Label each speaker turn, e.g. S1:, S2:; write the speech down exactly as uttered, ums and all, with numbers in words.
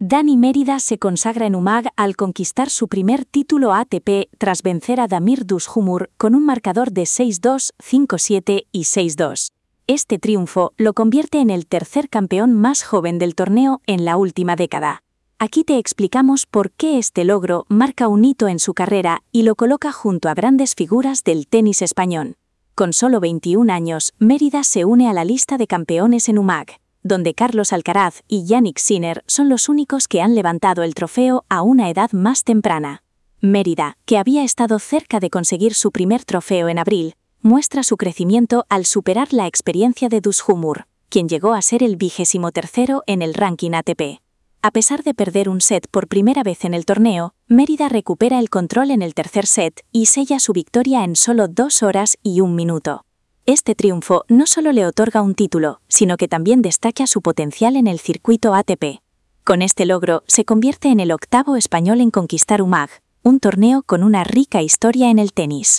S1: Dani Mérida se consagra en U M A G al conquistar su primer título A T P tras vencer a Damir Dushumur con un marcador de seis dos, cinco siete y seis dos. Este triunfo lo convierte en el tercer campeón más joven del torneo en la última década. Aquí te explicamos por qué este logro marca un hito en su carrera y lo coloca junto a grandes figuras del tenis español. Con solo veintiún años, Mérida se une a la lista de campeones en U M A G, donde Carlos Alcaraz y Jannik Sinner son los únicos que han levantado el trofeo a una edad más temprana. Mérida, que había estado cerca de conseguir su primer trofeo en abril, muestra su crecimiento al superar la experiencia de Dushumur, quien llegó a ser el vigésimo tercero en el ranking A T P. A pesar de perder un set por primera vez en el torneo, Mérida recupera el control en el tercer set y sella su victoria en solo dos horas y un minuto. Este triunfo no solo le otorga un título, sino que también destaca su potencial en el circuito A T P. Con este logro, se convierte en el octavo español en conquistar U M A G, un torneo con una rica historia en el tenis.